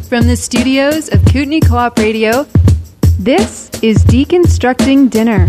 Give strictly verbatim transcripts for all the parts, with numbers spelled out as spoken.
From the studios of Kootenai Co-op Radio, this is Deconstructing Dinner.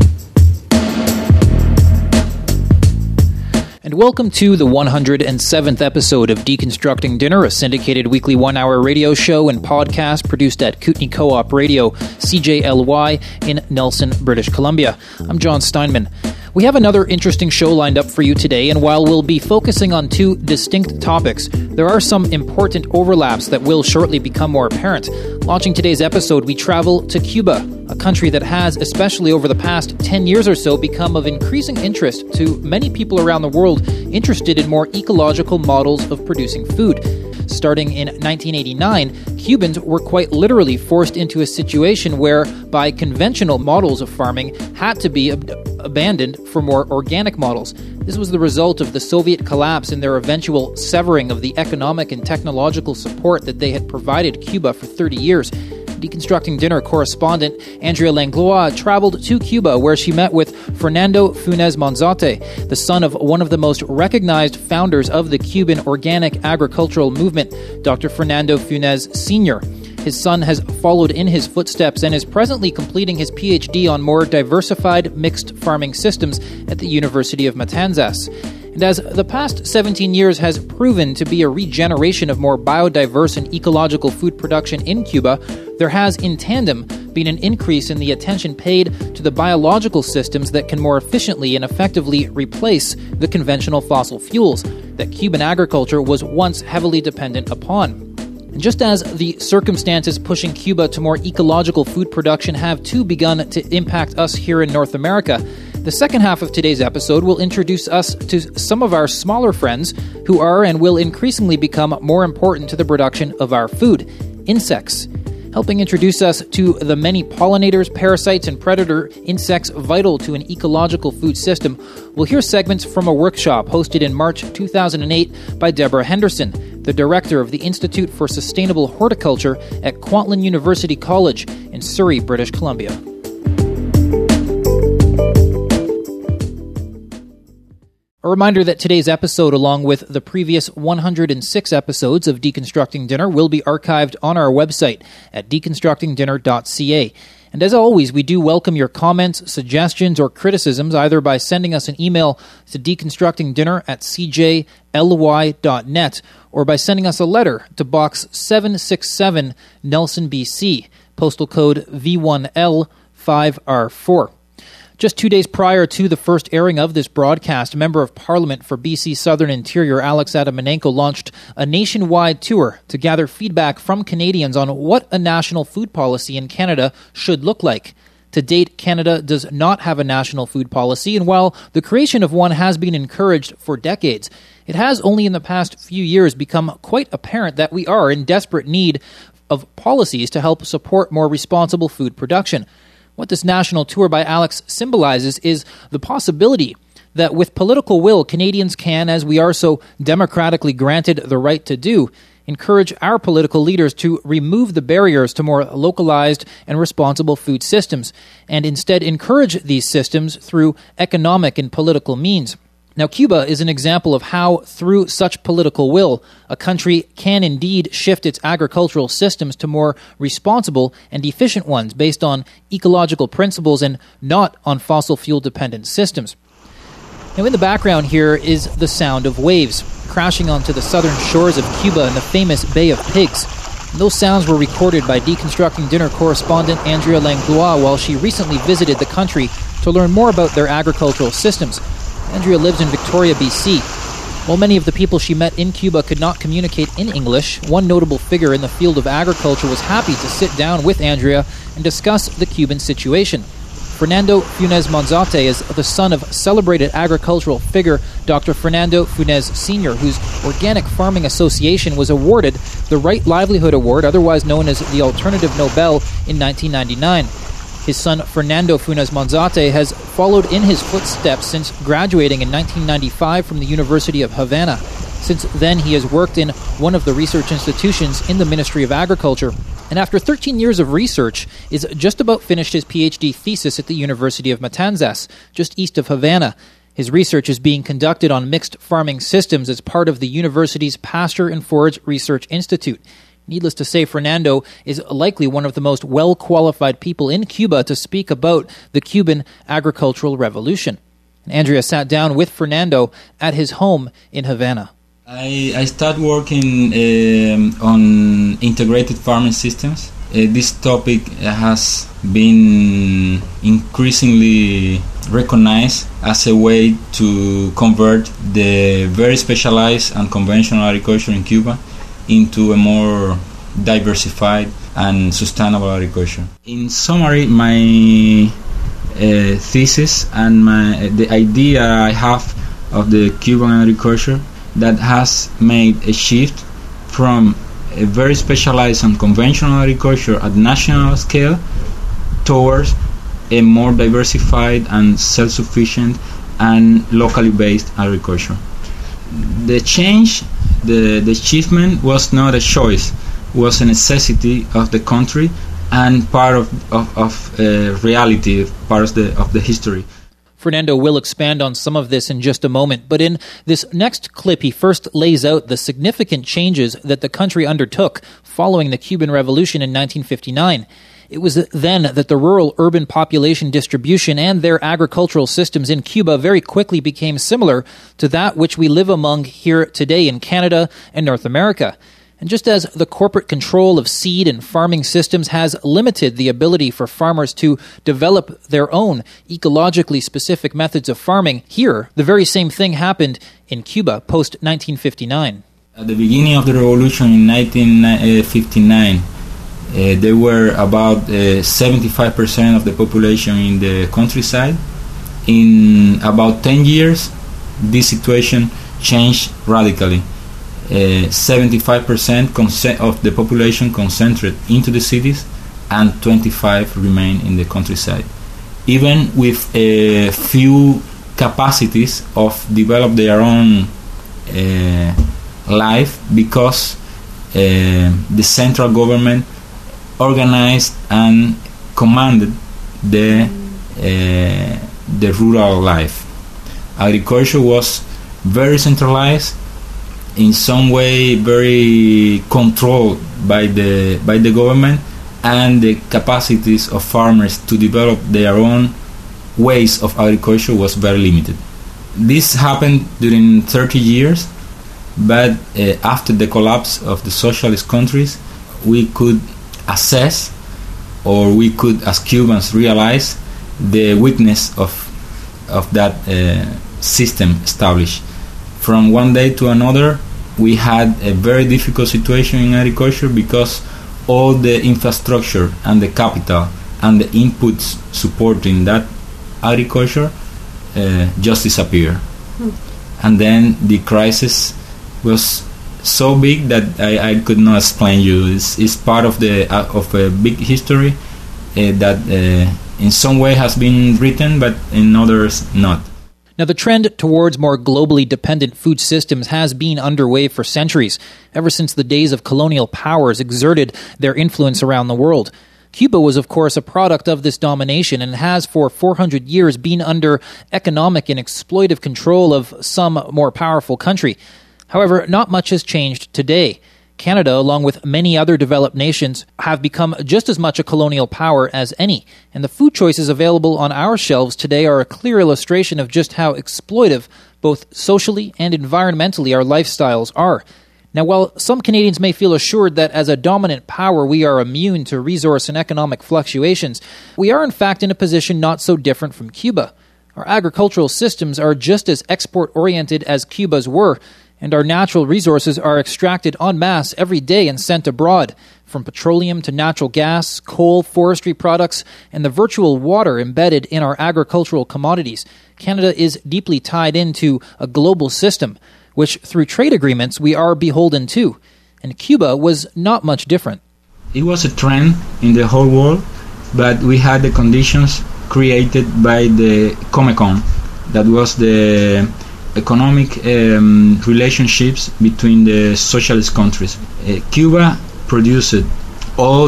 And welcome to the one hundred seventh episode of Deconstructing Dinner, a syndicated weekly one-hour radio show and podcast produced at Kootenai Co-op Radio, C J L Y, in Nelson, British Columbia. I'm John Steinman. We have another interesting show lined up for you today, and while we'll be focusing on two distinct topics, there are some important overlaps that will shortly become more apparent. Launching today's episode, we travel to Cuba, a country that has, especially over the past ten years or so, become of increasing interest to many people around the world interested in more ecological models of producing food. Starting in nineteen eighty-nine, Cubans were quite literally forced into a situation where, by conventional models of farming, had to be ab- abandoned for more organic models. This was the result of the Soviet collapse and their eventual severing of the economic and technological support that they had provided Cuba for thirty years. Deconstructing Dinner correspondent Andrea Langlois traveled to Cuba, where she met with Fernando Funes Monzate, the son of one of the most recognized founders of the Cuban organic agricultural movement, Doctor Fernando Funes Senior His son has followed in his footsteps and is presently completing his P H D on more diversified mixed farming systems at the University of Matanzas. And as the past seventeen years has proven to be a regeneration of more biodiverse and ecological food production in Cuba, there has, in tandem, been an increase in the attention paid to the biological systems that can more efficiently and effectively replace the conventional fossil fuels that Cuban agriculture was once heavily dependent upon. And just as the circumstances pushing Cuba to more ecological food production have too begun to impact us here in North America, the second half of today's episode will introduce us to some of our smaller friends who are and will increasingly become more important to the production of our food: insects. Helping introduce us to the many pollinators, parasites, and predator insects vital to an ecological food system, we'll hear segments from a workshop hosted in March two thousand eight by Deborah Henderson, the director of the Institute for Sustainable Horticulture at Kwantlen University College in Surrey, British Columbia. A reminder that today's episode, along with the previous one hundred six episodes of Deconstructing Dinner, will be archived on our website at deconstructing dinner dot c a. And as always, we do welcome your comments, suggestions, or criticisms, either by sending us an email to deconstructingdinner at c j l y dot net or by sending us a letter to Box seven sixty-seven, Nelson, B C, postal code V one L five R four. Just two days prior to the first airing of this broadcast, Member of Parliament for B C Southern Interior Alex Adamanenko launched a nationwide tour to gather feedback from Canadians on what a national food policy in Canada should look like. To date, Canada does not have a national food policy, and while the creation of one has been encouraged for decades, it has only in the past few years become quite apparent that we are in desperate need of policies to help support more responsible food production. What this national tour by Alex symbolizes is the possibility that with political will, Canadians can, as we are so democratically granted the right to do, encourage our political leaders to remove the barriers to more localized and responsible food systems, and instead encourage these systems through economic and political means. Now, Cuba is an example of how, through such political will, a country can indeed shift its agricultural systems to more responsible and efficient ones based on ecological principles and not on fossil fuel-dependent systems. Now, in the background here is the sound of waves crashing onto the southern shores of Cuba in the famous Bay of Pigs. And those sounds were recorded by Deconstructing Dinner correspondent Andrea Langlois while she recently visited the country to learn more about their agricultural systems. Andrea lives in Victoria, B C. While many of the people she met in Cuba could not communicate in English, one notable figure in the field of agriculture was happy to sit down with Andrea and discuss the Cuban situation. Fernando Funes Monzate is the son of celebrated agricultural figure Doctor Fernando Funes Senior, whose Organic Farming Association was awarded the Right Livelihood Award, otherwise known as the Alternative Nobel, in nineteen ninety-nine. His son, Fernando Funes Monzate, has followed in his footsteps since graduating in nineteen ninety-five from the University of Havana. Since then, he has worked in one of the research institutions in the Ministry of Agriculture, and after thirteen years of research, is just about finished his P H D thesis at the University of Matanzas, just east of Havana. His research is being conducted on mixed farming systems as part of the university's Pasture and Forage Research Institute. Needless to say, Fernando is likely one of the most well-qualified people in Cuba to speak about the Cuban agricultural revolution. And Andrea sat down with Fernando at his home in Havana. I, I started working um, on integrated farming systems. Uh, this topic has been increasingly recognized as a way to convert the very specialized and conventional agriculture in Cuba into a more diversified and sustainable agriculture. In summary, my uh, thesis and my the idea I have of the Cuban agriculture that has made a shift from a very specialized and conventional agriculture at national scale towards a more diversified and self-sufficient and locally based agriculture. The change, the, the achievement was not a choice, was a necessity of the country and part of, of, of uh, reality, part of the, of the history. Fernando will expand on some of this in just a moment, but in this next clip he first lays out the significant changes that the country undertook following the Cuban Revolution in nineteen fifty-nine. It was then that the rural-urban population distribution and their agricultural systems in Cuba very quickly became similar to that which we live among here today in Canada and North America. And just as the corporate control of seed and farming systems has limited the ability for farmers to develop their own ecologically specific methods of farming, here the very same thing happened in Cuba post nineteen fifty-nine. At the beginning of the revolution in nineteen fifty-nine, uh, there were about uh, seventy-five percent of the population in the countryside. In about ten years, this situation changed radically. Uh, seventy-five percent conce- of the population concentrated into the cities and twenty-five remain in the countryside. Even with a few capacities of develop their own uh, life, because uh, the central government organized and commanded the uh, the rural life. Agriculture was very centralized, in some way very controlled by the by the government, and the capacities of farmers to develop their own ways of agriculture was very limited. This happened during thirty years, but uh, after the collapse of the socialist countries, we could assess, or we could as Cubans realize, the weakness of of that uh, system established. From one day to another, we had a very difficult situation in agriculture because all the infrastructure and the capital and the inputs supporting that agriculture uh, just disappeared. Mm. And then the crisis was so big that I, I could not explain you. It's, it's part of the uh, of a big history uh, that uh, in some way has been written, but in others not. Now, the trend towards more globally dependent food systems has been underway for centuries, ever since the days of colonial powers exerted their influence around the world. Cuba was, of course, a product of this domination and has for four hundred years been under economic and exploitive control of some more powerful country. However, not much has changed today. Canada, along with many other developed nations, have become just as much a colonial power as any, and the food choices available on our shelves today are a clear illustration of just how exploitive, both socially and environmentally, our lifestyles are. Now, while some Canadians may feel assured that as a dominant power we are immune to resource and economic fluctuations, we are in fact in a position not so different from Cuba. Our agricultural systems are just as export-oriented as Cuba's were, and our natural resources are extracted en masse every day and sent abroad, from petroleum to natural gas, coal, forestry products, and the virtual water embedded in our agricultural commodities. Canada is deeply tied into a global system, which through trade agreements we are beholden to, and Cuba was not much different. It was a trend in the whole world, but we had the conditions created by the Comecon, that was the economic um, relationships between the socialist countries. Uh, Cuba produced all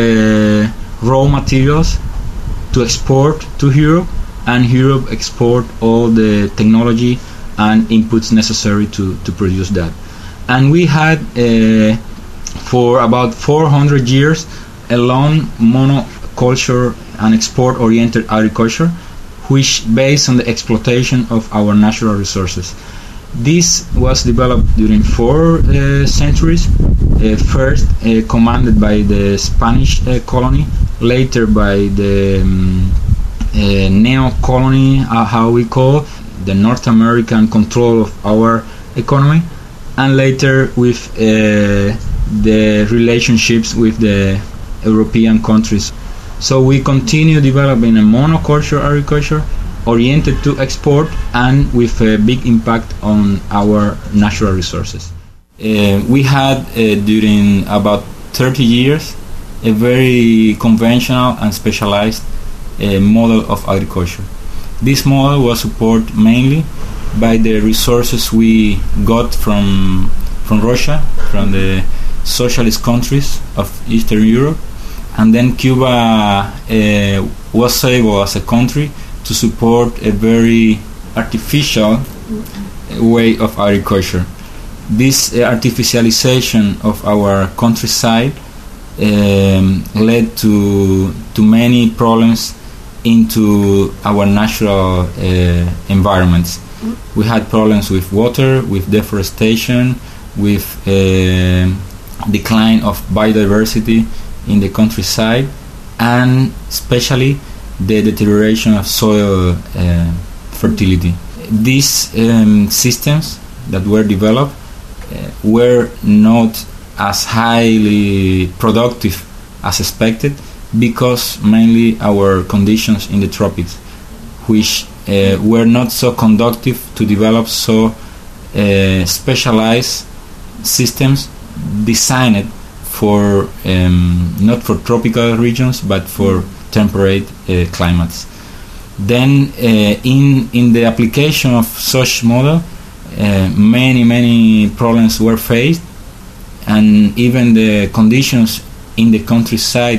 the raw materials to export to Europe, and Europe export all the technology and inputs necessary to, to produce that. And we had a for about four hundred years alone monoculture and export-oriented agriculture, which based on the exploitation of our natural resources. This was developed during four uh, centuries, uh, first uh, commanded by the Spanish uh, colony, later by the um, uh, neo-colony, uh, how we call the North American control of our economy, and later with uh, the relationships with the European countries. So we continue developing a monoculture agriculture oriented to export and with a big impact on our natural resources. Uh, we had uh, during about thirty years a very conventional and specialized uh, model of agriculture. This model was supported mainly by the resources we got from from Russia, from the socialist countries of Eastern Europe, and then Cuba uh, was able as a country to support a very artificial way of agriculture. This uh, artificialization of our countryside um, led to to many problems into our natural uh, environments. We had problems with water, with deforestation, with uh, decline of biodiversity in the countryside, and especially the deterioration of soil uh, fertility. These um, systems that were developed uh, were not as highly productive as expected, because mainly our conditions in the tropics, which uh, were not so conducive to develop so uh, specialized systems designed for um, not for tropical regions but for temperate uh, climates. Then uh, in in the application of such model, uh, many many problems were faced, and even the conditions in the countryside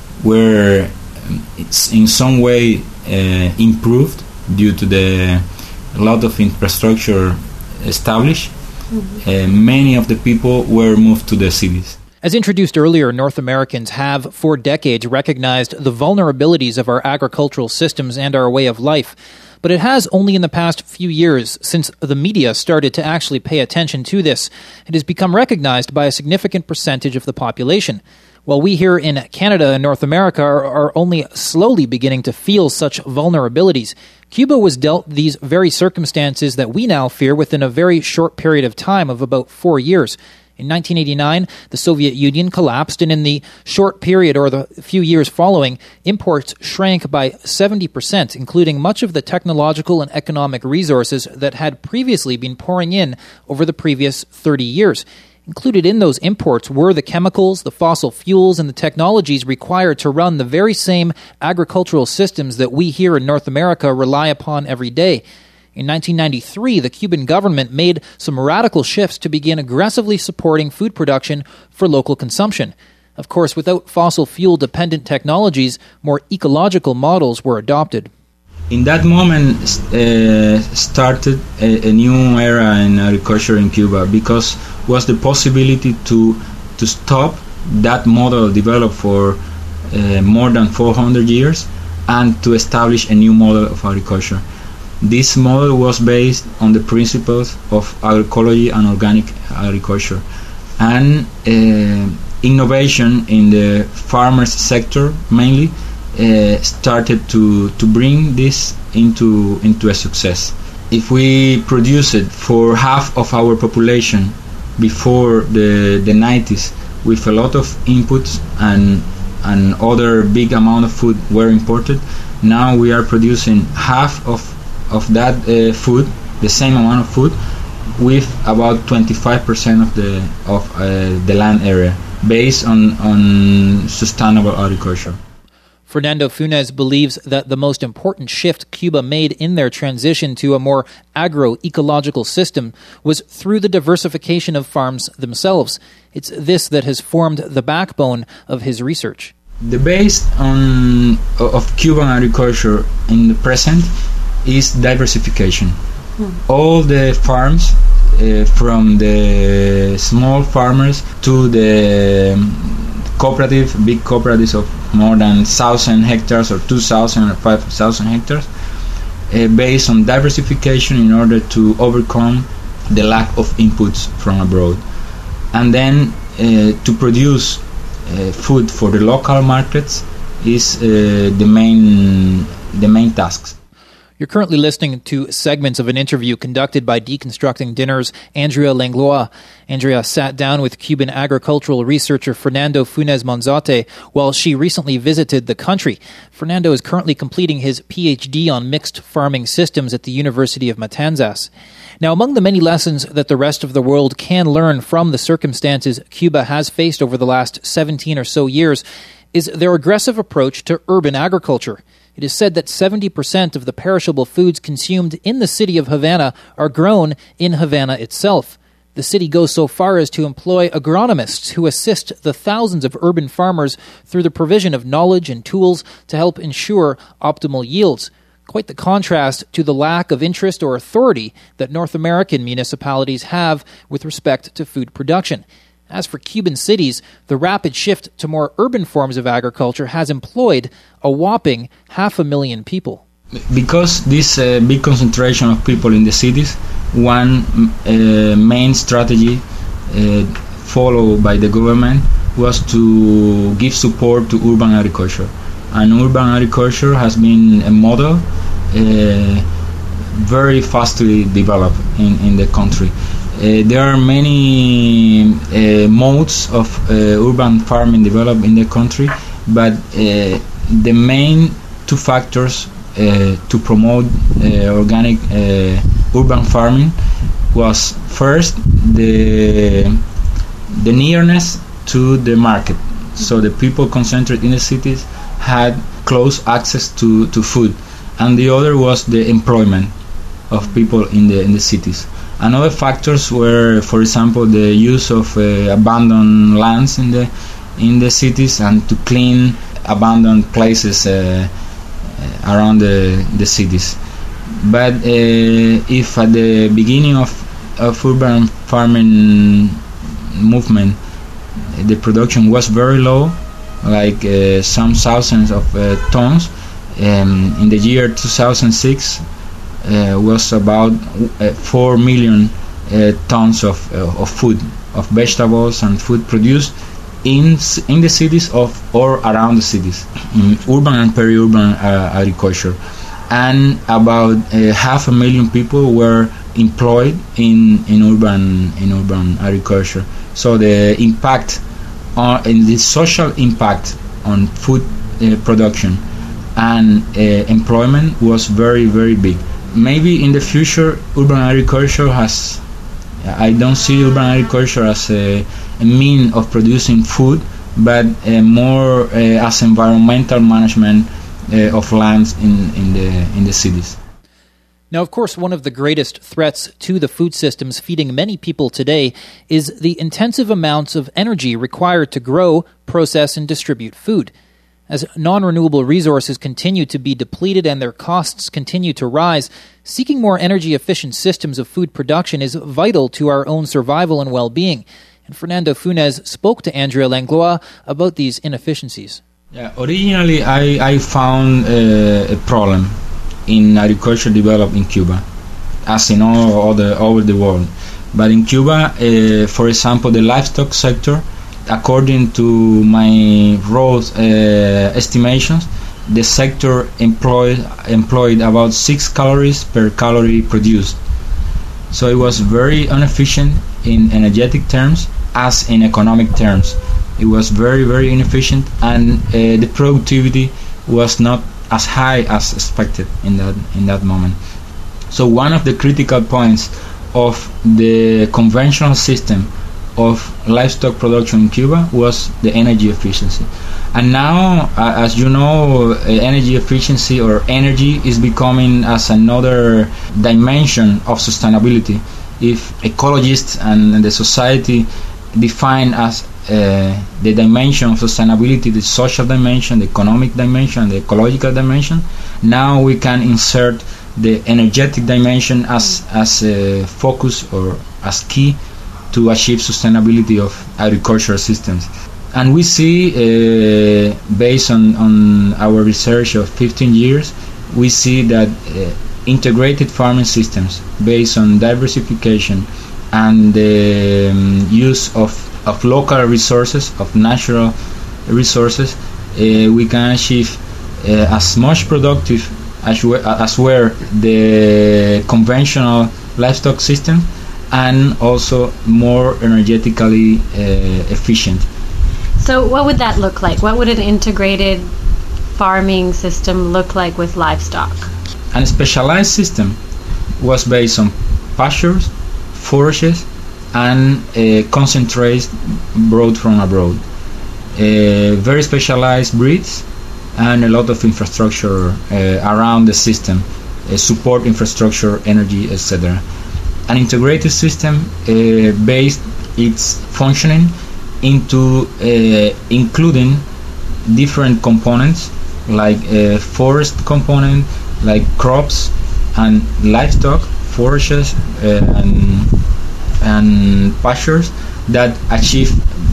were um, it's in some way uh, improved due to the lot of infrastructure established. Mm-hmm. Uh, many of the people were moved to the cities. As introduced earlier, North Americans have, for decades, recognized the vulnerabilities of our agricultural systems and our way of life. But it has only in the past few years, since the media started to actually pay attention to this, it has become recognized by a significant percentage of the population. While we here in Canada and North America are, are only slowly beginning to feel such vulnerabilities, Cuba was dealt these very circumstances that we now fear within a very short period of time of about four years. In nineteen eighty-nine, the Soviet Union collapsed, and in the short period or the few years following, imports shrank by seventy percent, including much of the technological and economic resources that had previously been pouring in over the previous thirty years. Included in those imports were the chemicals, the fossil fuels, and the technologies required to run the very same agricultural systems that we here in North America rely upon every day. In nineteen ninety-three, the Cuban government made some radical shifts to begin aggressively supporting food production for local consumption. Of course, without fossil fuel-dependent technologies, more ecological models were adopted. In that moment uh, started a, a new era in agriculture in Cuba, because was the possibility to to stop that model developed for uh, more than four hundred years and to establish a new model of agriculture. This model was based on the principles of agroecology and organic agriculture, and uh, innovation in the farmers sector mainly uh, started to, to bring this into into a success. If we produce it for half of our population before the, the nineties with a lot of inputs and and other big amount of food were imported, now we are producing half of of that uh, food, the same amount of food, with about twenty-five percent of the of uh, the land area, based on on sustainable agriculture. Fernando Funes believes that the most important shift Cuba made in their transition to a more agro-ecological system was through the diversification of farms themselves. It's this that has formed the backbone of his research. The base on of Cuban agriculture in the present is diversification. Hmm. All the farms, uh, from the small farmers to the cooperative, big cooperatives of more than one thousand hectares or two thousand or five thousand hectares, uh, based on diversification in order to overcome the lack of inputs from abroad. And then uh, to produce uh, food for the local markets is uh, the main the main tasks. You're currently listening to segments of an interview conducted by Deconstructing Dinner's Andrea Langlois. Andrea sat down with Cuban agricultural researcher Fernando Funes Monzate while she recently visited the country. Fernando is currently completing his P H D on mixed farming systems at the University of Matanzas. Now, among the many lessons that the rest of the world can learn from the circumstances Cuba has faced over the last seventeen or so years is their aggressive approach to urban agriculture. It is said that seventy percent of the perishable foods consumed in the city of Havana are grown in Havana itself. The city goes so far as to employ agronomists who assist the thousands of urban farmers through the provision of knowledge and tools to help ensure optimal yields. Quite the contrast to the lack of interest or authority that North American municipalities have with respect to food production. As for Cuban cities, the rapid shift to more urban forms of agriculture has employed a whopping half a million people. Because this uh, big concentration of people in the cities, one uh, main strategy uh, followed by the government was to give support to urban agriculture. And urban agriculture has been a model uh, very fastly developed in, in the country. Uh, there are many uh, modes of uh, urban farming developed in the country, but uh, the main two factors uh, to promote uh, organic uh, urban farming was first the the nearness to the market. So the people concentrated in the cities had close access to, to food, and the other was the employment of people in the in the cities. And other factors were, for example, the use of uh, abandoned lands in the in the cities and to clean abandoned places uh, uh, around the, the cities. But uh, if at the beginning of, of urban farming movement the production was very low, like uh, some thousands of uh, tons, um, in the year two thousand six Uh, was about uh, four million uh, tons of uh, of food, of vegetables and food produced in in the cities of or around the cities, in urban and peri-urban uh, agriculture, and about uh, half a million people were employed in in urban in urban agriculture. So the impact on in the social impact on food uh, production and uh, employment was very very big. Maybe in the future urban agriculture has I don't see urban agriculture as a, a mean of producing food, but uh, more uh, as environmental management uh, of lands in, in the in the cities. Now, of course, one of the greatest threats to the food systems feeding many people today is the intensive amounts of energy required to grow, process, and distribute food. As non-renewable resources continue to be depleted and their costs continue to rise, seeking more energy-efficient systems of food production is vital to our own survival and well-being. And Fernando Funes spoke to Andrea Langlois about these inefficiencies. Yeah, originally I, I found uh, a problem in agriculture developed in Cuba, as in all other over the world. But in Cuba, uh, for example, the livestock sector, according to my raw uh, estimations, the sector employed employed about six calories per calorie produced. So it was very inefficient in energetic terms as in economic terms. It was very very inefficient, and uh, the productivity was not as high as expected in that in that moment. So one of the critical points of the conventional system of livestock production in Cuba was the energy efficiency. And now, uh, as you know, uh, energy efficiency or energy is becoming as another dimension of sustainability. If ecologists and the society define as uh, the dimension of sustainability, the social dimension, the economic dimension, the ecological dimension, now we can insert the energetic dimension as as a focus or as key to achieve sustainability of agricultural systems. And we see, uh, based on, on our research of fifteen years, we see that uh, integrated farming systems based on diversification and the um, use of, of local resources, of natural resources, uh, we can achieve uh, as much productive as, we, as were the conventional livestock system, and also more energetically uh, efficient. So what would that look like? What would an integrated farming system look like with livestock? A specialized system was based on pastures, forages, and uh, concentrates brought from abroad. Uh, very specialized breeds and a lot of infrastructure uh, around the system, uh, support infrastructure, energy, et cetera. An integrated system uh, based its functioning into uh, including different components like uh, forest component, like crops and livestock, forages uh, and, and pastures that achieve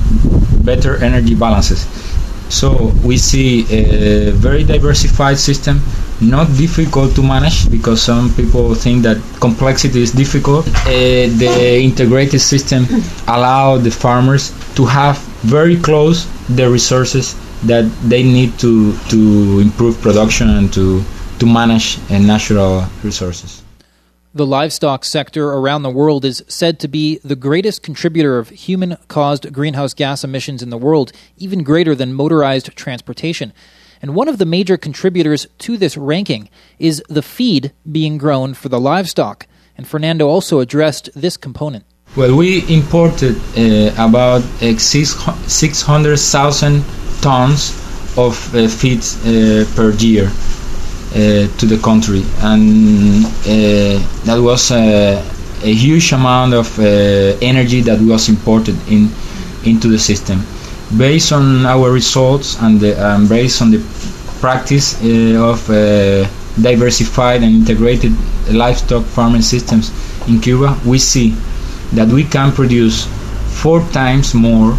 better energy balances. So we see a very diversified system, not difficult to manage, because some people think that complexity is difficult. Uh, the integrated system allows the farmers to have very close the resources that they need to to improve production and to to manage uh, natural resources. The livestock sector around the world is said to be the greatest contributor of human-caused greenhouse gas emissions in the world, even greater than motorized transportation. And one of the major contributors to this ranking is the feed being grown for the livestock. And Fernando also addressed this component. Well, we imported uh, about uh, six hundred thousand tons of uh, feed uh, per year. Uh, to the country, and uh, that was uh, a huge amount of uh, energy that was imported in into the system. Based on our results and the, um, based on the practice uh, of uh, diversified and integrated livestock farming systems in Cuba, we see that we can produce four times more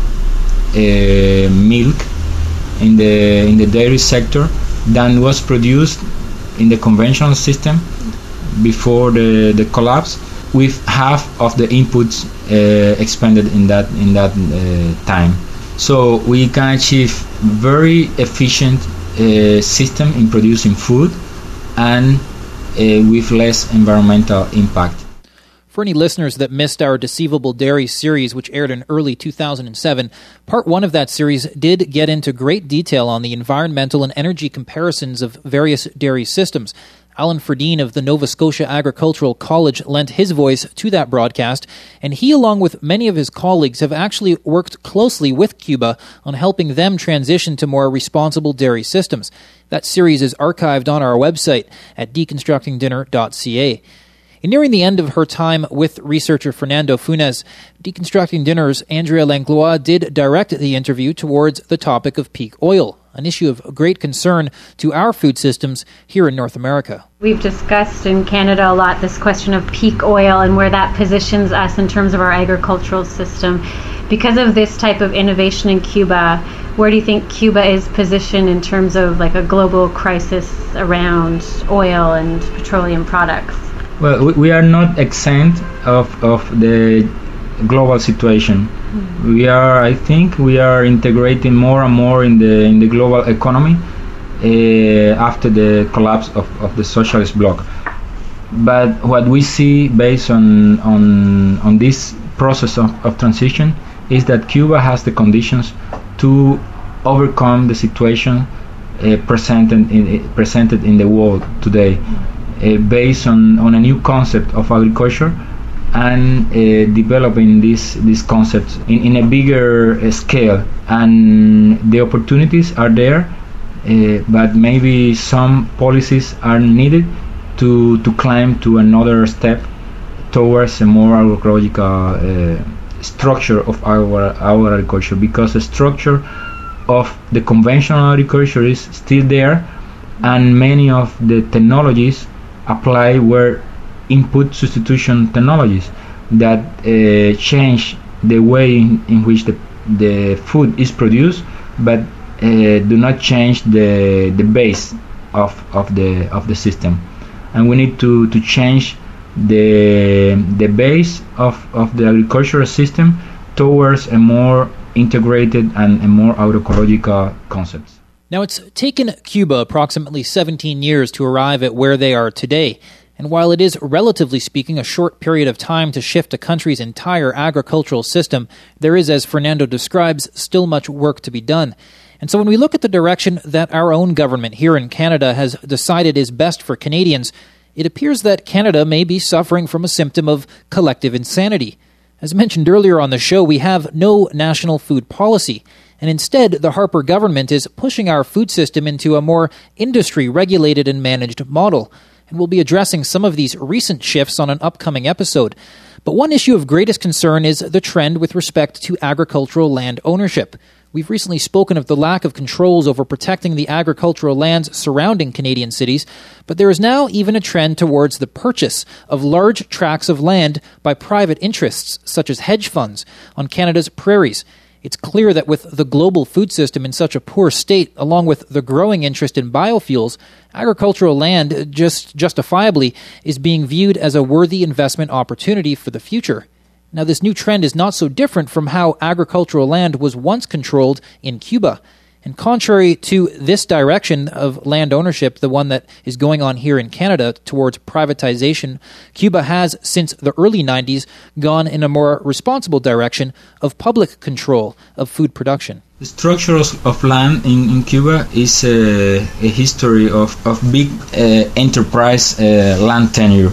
uh, milk in the in the dairy sector than was produced in the conventional system before the, the collapse, with half of the inputs uh, expended in that in that uh, time. So we can achieve very efficient uh, system in producing food and uh, with less environmental impact. For any listeners that missed our Deceivable Dairy series, which aired in early two thousand seven, part one of that series did get into great detail on the environmental and energy comparisons of various dairy systems. Alan Ferdine of the Nova Scotia Agricultural College lent his voice to that broadcast, and he, along with many of his colleagues, have actually worked closely with Cuba on helping them transition to more responsible dairy systems. That series is archived on our website at deconstructing dinner dot c a. And nearing the end of her time with researcher Fernando Funes, Deconstructing Dinner's Andrea Langlois did direct the interview towards the topic of peak oil, an issue of great concern to our food systems here in North America. We've discussed in Canada a lot this question of peak oil and where that positions us in terms of our agricultural system. Because of this type of innovation in Cuba, where do you think Cuba is positioned in terms of like a global crisis around oil and petroleum products? Well, we, we are not exempt of, of the global situation. Mm-hmm. We are, I think, we are integrating more and more in the in the global economy uh, after the collapse of, of the socialist bloc. But what we see based on on on this process of, of transition is that Cuba has the conditions to overcome the situation uh, presented in, uh, presented in the world today. Mm-hmm. Uh, based on, on a new concept of agriculture and uh, developing this this concept in, in a bigger uh, scale, and the opportunities are there, uh, but maybe some policies are needed to to climb to another step towards a more agroecological uh, structure of our our agriculture, because the structure of the conventional agriculture is still there, and many of the technologies applied were input substitution technologies that uh, change the way in, in which the, the food is produced, but uh, do not change the the base of, of the of the system. And we need to, to change the the base of, of the agricultural system towards a more integrated and a more agroecological concept. Now, it's taken Cuba approximately seventeen years to arrive at where they are today. And while it is, relatively speaking, a short period of time to shift a country's entire agricultural system, there is, as Fernando describes, still much work to be done. And so when we look at the direction that our own government here in Canada has decided is best for Canadians, it appears that Canada may be suffering from a symptom of collective insanity. As mentioned earlier on the show, we have no national food policy, and instead the Harper government is pushing our food system into a more industry-regulated and managed model. And we'll be addressing some of these recent shifts on an upcoming episode. But one issue of greatest concern is the trend with respect to agricultural land ownership. We've recently spoken of the lack of controls over protecting the agricultural lands surrounding Canadian cities, but there is now even a trend towards the purchase of large tracts of land by private interests, such as hedge funds, on Canada's prairies. It's clear that with the global food system in such a poor state, along with the growing interest in biofuels, agricultural land, just justifiably, is being viewed as a worthy investment opportunity for the future. Now, this new trend is not so different from how agricultural land was once controlled in Cuba. And contrary to this direction of land ownership, the one that is going on here in Canada towards privatization, Cuba has, since the early nineties, gone in a more responsible direction of public control of food production. The structure of land in, in Cuba is a, a history of, of big uh, enterprise uh, land tenure.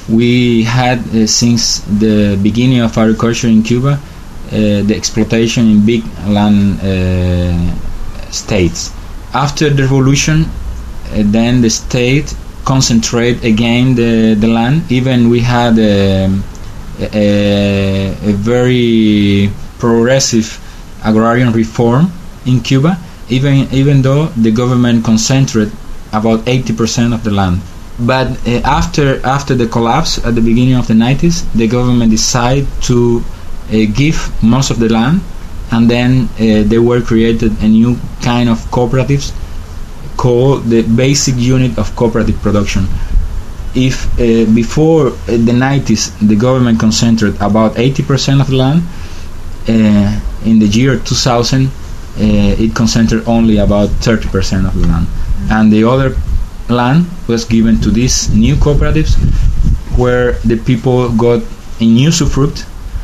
We had, uh, since the beginning of agriculture in Cuba, uh, the exploitation in big land uh, states. After the revolution, uh, then the state concentrate again the, the land. Even we had a, a, a very progressive agrarian reform in Cuba, even even though the government concentrated about eighty percent of the land. But uh, after after the collapse at the beginning of the nineties, the government decided to uh, give most of the land, and then uh, they were created a new kind of cooperatives called the basic unit of cooperative production. If uh, before uh, the nineties the government concentrated about eighty percent of the land, uh, in the year two thousand uh, it concentrated only about thirty percent of the land, and the other land was given to these new cooperatives, where the people got in usufruct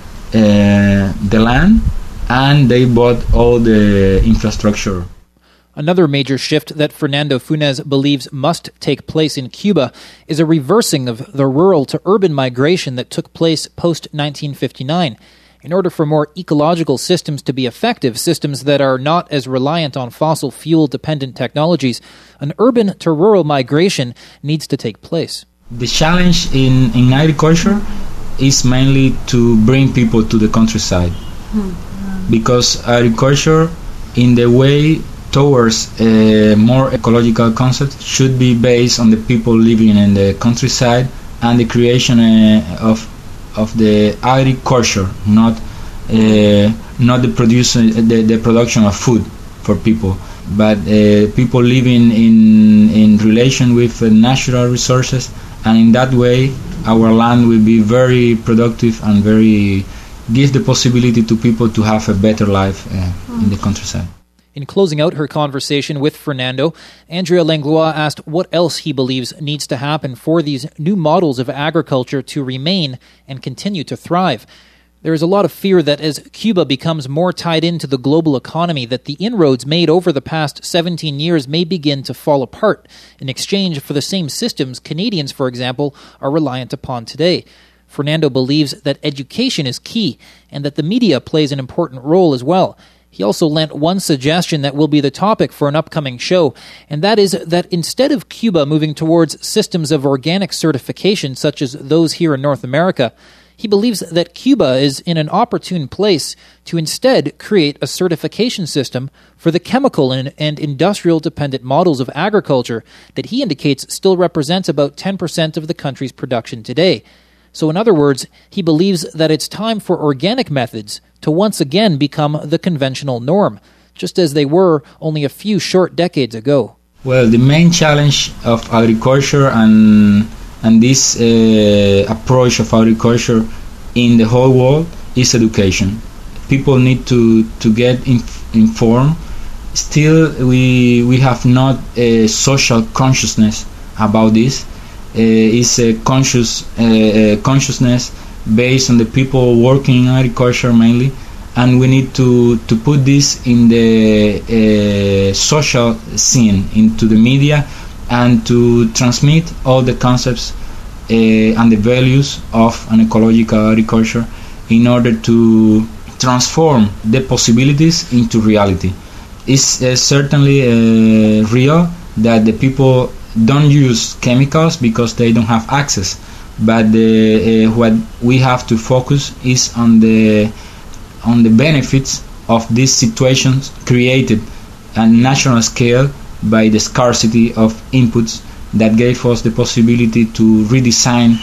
uh, the land, and they bought all the infrastructure. Another major shift that Fernando Funes believes must take place in Cuba is a reversing of the rural to urban migration that took place post nineteen fifty-nine. In order for more ecological systems to be effective, systems that are not as reliant on fossil fuel-dependent technologies, an urban to rural migration needs to take place. The challenge in, in agriculture is mainly to bring people to the countryside. Mm-hmm. Because agriculture, in the way towards a more ecological concept, should be based on the people living in the countryside and the creation uh, of of the agriculture, not uh, not the produce the, the production of food for people, but uh, people living in in relation with uh, natural resources, and in that way our land will be very productive and very give the possibility to people to have a better life uh, mm. in the countryside. In closing out her conversation with Fernando, Andrea Langlois asked what else he believes needs to happen for these new models of agriculture to remain and continue to thrive. There is a lot of fear that as Cuba becomes more tied into the global economy, that the inroads made over the past seventeen years may begin to fall apart in exchange for the same systems Canadians, for example, are reliant upon today. Fernando believes that education is key and that the media plays an important role as well. He also lent one suggestion that will be the topic for an upcoming show, and that is that instead of Cuba moving towards systems of organic certification such as those here in North America, He believes that Cuba is in an opportune place to instead create a certification system for the chemical and, and industrial-dependent models of agriculture that he indicates still represents about ten percent of the country's production today. So in other words, he believes that it's time for organic methods to once again become the conventional norm, just as they were only a few short decades ago. Well, the main challenge of agriculture and and this uh, approach of agriculture in the whole world is education. People need to, to get inf- informed. Still, we we have not a social consciousness about this. Uh, it's a conscious uh, consciousness based on the people working in agriculture mainly, and we need to, to put this in the uh, social scene, into the media, and to transmit all the concepts uh, and the values of an ecological agriculture in order to transform the possibilities into reality. It's uh, certainly uh, real that the people don't use chemicals because they don't have access, but the, uh, what we have to focus is on the on the benefits of these situations created at national scale by the scarcity of inputs that gave us the possibility to redesign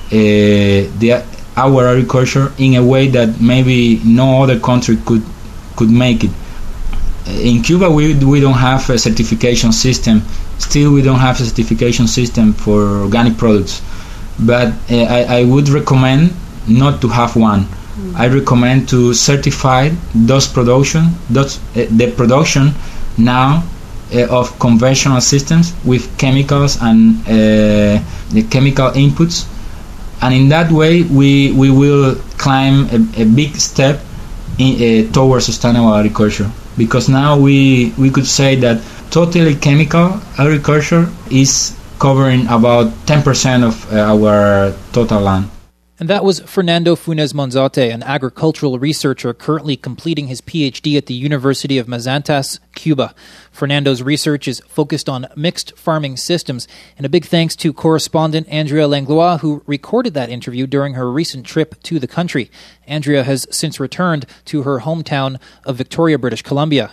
uh, the, our agriculture in a way that maybe no other country could could make it. In Cuba, we we don't have a certification system. Still, we don't have a certification system for organic products. But uh, I, I would recommend not to have one. Mm-hmm. I recommend to certify those production, those uh, the production now uh, of conventional systems with chemicals and uh, the chemical inputs, and in that way we we will climb a, a big step in, uh, towards sustainable agriculture. Because now we we could say that totally chemical agriculture is covering about ten percent of uh, our total land. And that was Fernando Funes Monzote, an agricultural researcher currently completing his P H D at the University of Mazantas, Cuba. Fernando's research is focused on mixed farming systems, and a big thanks to correspondent Andrea Langlois, who recorded that interview during her recent trip to the country. Andrea has since returned to her hometown of Victoria, British Columbia.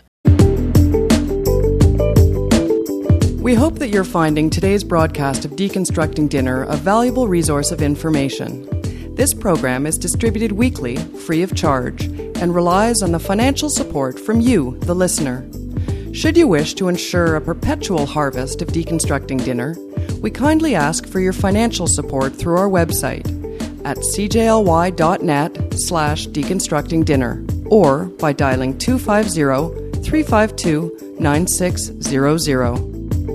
We hope that you're finding today's broadcast of Deconstructing Dinner a valuable resource of information. This program is distributed weekly, free of charge, and relies on the financial support from you, the listener. Should you wish to ensure a perpetual harvest of Deconstructing Dinner, we kindly ask for your financial support through our website at cjly.net slash deconstructing dinner or by dialing two five zero, three five two, nine six zero zero.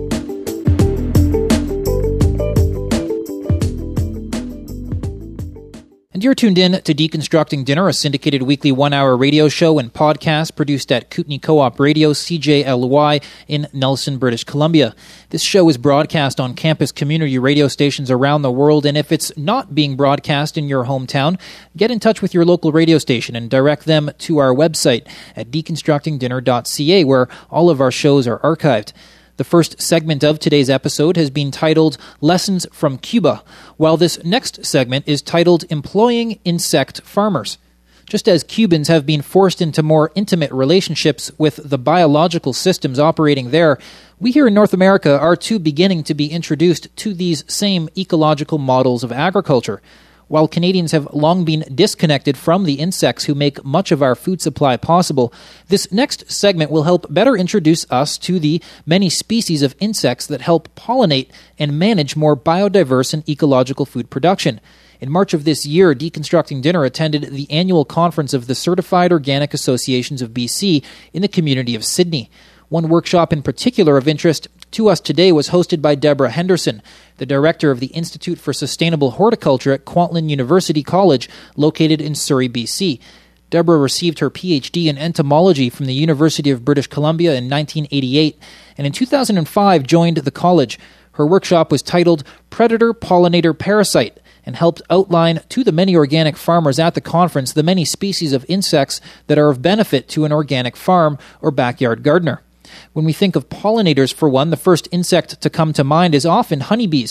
And you're tuned in to Deconstructing Dinner, a syndicated weekly one-hour radio show and podcast produced at Kootenai Co-op Radio, C J L Y, in Nelson, British Columbia. This show is broadcast on campus community radio stations around the world, and if it's not being broadcast in your hometown, get in touch with your local radio station and direct them to our website at deconstructing dinner dot c a, where all of our shows are archived. The first segment of today's episode has been titled Lessons from Cuba, while this next segment is titled Employing Insect Farmers. Just as Cubans have been forced into more intimate relationships with the biological systems operating there, we here in North America are too beginning to be introduced to these same ecological models of agriculture. While Canadians have long been disconnected from the insects who make much of our food supply possible, this next segment will help better introduce us to the many species of insects that help pollinate and manage more biodiverse and ecological food production. In March of this year, Deconstructing Dinner attended the annual conference of the Certified Organic Associations of B C in the community of Sydney. One workshop in particular of interest to us today was hosted by Deborah Henderson, the director of the Institute for Sustainable Horticulture at Kwantlen University College, located in Surrey, B C. Deborah received her P H D in entomology from the University of British Columbia in nineteen eighty-eight, and in two thousand five joined the college. Her workshop was titled Predator-Pollinator Parasite, and helped outline to the many organic farmers at the conference the many species of insects that are of benefit to an organic farm or backyard gardener. When we think of pollinators, for one, the first insect to come to mind is often honeybees.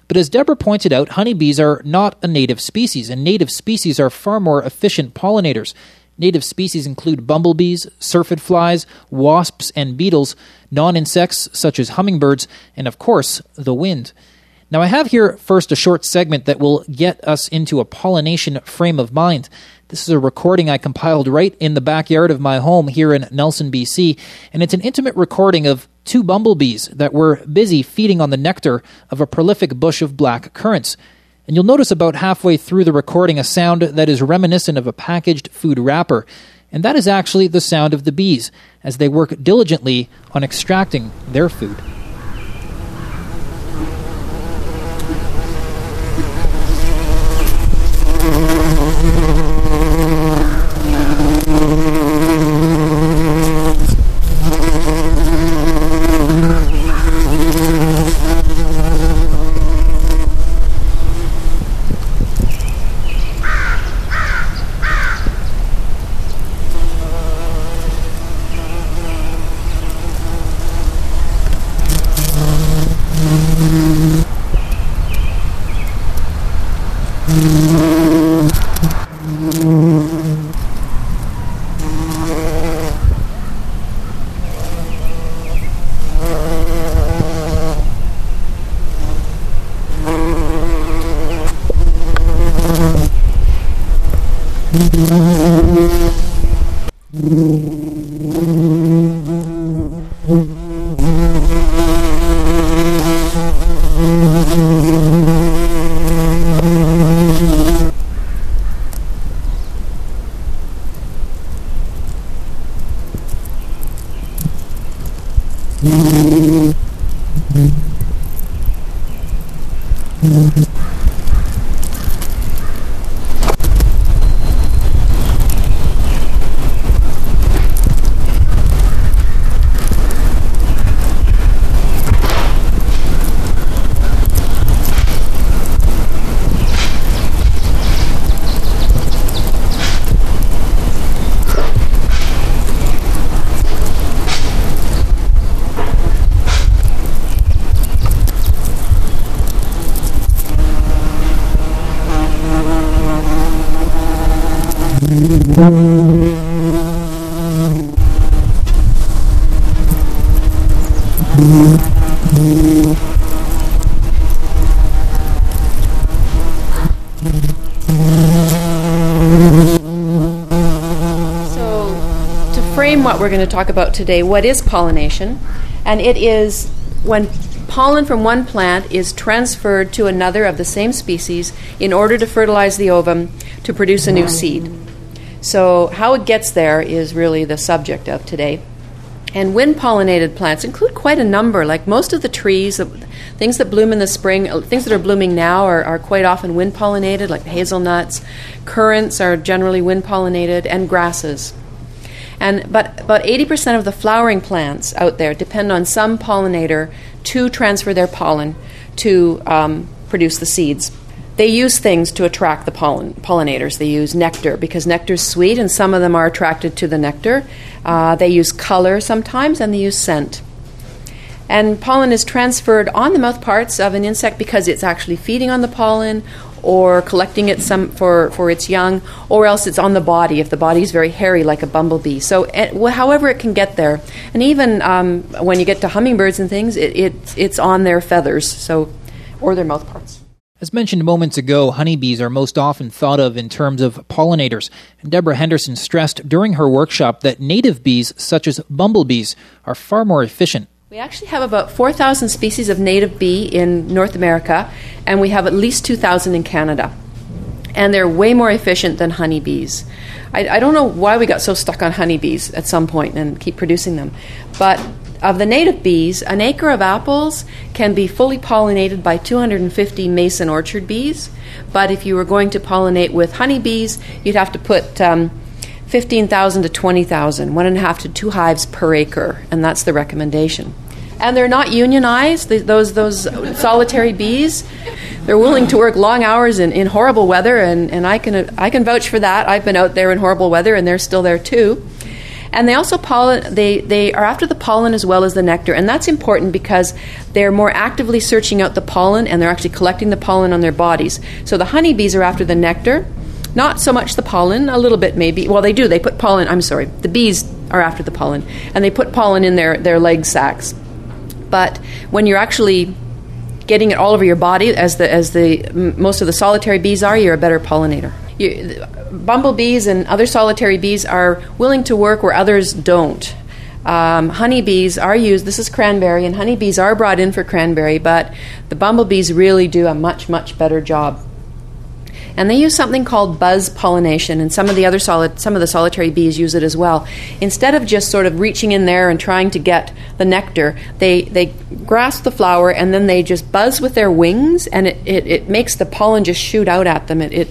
But as Deborah pointed out, honeybees are not a native species, and native species are far more efficient pollinators. Native species include bumblebees, syrphid flies, wasps, and beetles, non-insects such as hummingbirds, and of course, the wind. Now I have here first a short segment that will get us into a pollination frame of mind. This is a recording I compiled right in the backyard of my home here in Nelson, B C, and it's an intimate recording of two bumblebees that were busy feeding on the nectar of a prolific bush of black currants. And you'll notice about halfway through the recording a sound that is reminiscent of a packaged food wrapper, and that is actually the sound of the bees as they work diligently on extracting their food. What we're going to talk about today, what is pollination? And it is when pollen from one plant is transferred to another of the same species in order to fertilize the ovum to produce a new seed. So how it gets there is really the subject of today. And wind-pollinated plants include quite a number. Like most of the trees, things that bloom in the spring, things that are blooming now are, are quite often wind-pollinated, like hazelnuts. Currants are generally wind-pollinated, and grasses. And but about eighty percent of the flowering plants out there depend on some pollinator to transfer their pollen to um, produce the seeds. They use things to attract the pollen pollinators. They use nectar because nectar is sweet, and some of them are attracted to the nectar. Uh, they use color sometimes, and they use scent. And pollen is transferred on the mouth parts of an insect because it's actually feeding on the pollen, or collecting it some for, for its young, or else it's on the body if the body is very hairy like a bumblebee. So it, well, however it can get there. And even um, when you get to hummingbirds and things, it, it it's on their feathers, so or their mouth parts. As mentioned moments ago, honeybees are most often thought of in terms of pollinators. And Deborah Henderson stressed during her workshop that native bees, such as bumblebees, are far more efficient. We actually have about four thousand species of native bee in North America, and we have at least two thousand in Canada. And they're way more efficient than honeybees. I, I don't know why we got so stuck on honeybees at some point and keep producing them. But of the native bees, an acre of apples can be fully pollinated by two hundred fifty mason orchard bees. But if you were going to pollinate with honeybees, you'd have to put um, fifteen thousand to twenty thousand, one and a half to two hives per acre, and that's the recommendation. And they're not unionized, those those solitary bees. They're willing to work long hours in, in horrible weather, and, and I can I can vouch for that. I've been out there in horrible weather, and they're still there too. And they also pollen, they, they are after the pollen as well as the nectar. And that's important because they're more actively searching out the pollen, and they're actually collecting the pollen on their bodies. So the honeybees are after the nectar, not so much the pollen, a little bit maybe. Well, they do. They put pollen, I'm sorry, the bees are after the pollen, and they put pollen in their, their leg sacs. But when you're actually getting it all over your body, as the as the m- most of the solitary bees are, you're a better pollinator. You, bumblebees and other solitary bees are willing to work where others don't. Um, honeybees are used, this is cranberry, and honeybees are brought in for cranberry, but the bumblebees really do a much, much better job. And they use something called buzz pollination, and some of the other solid, some of the solitary bees use it as well. Instead of just sort of reaching in there and trying to get the nectar, they they grasp the flower and then they just buzz with their wings, and it, it, it makes the pollen just shoot out at them. It, it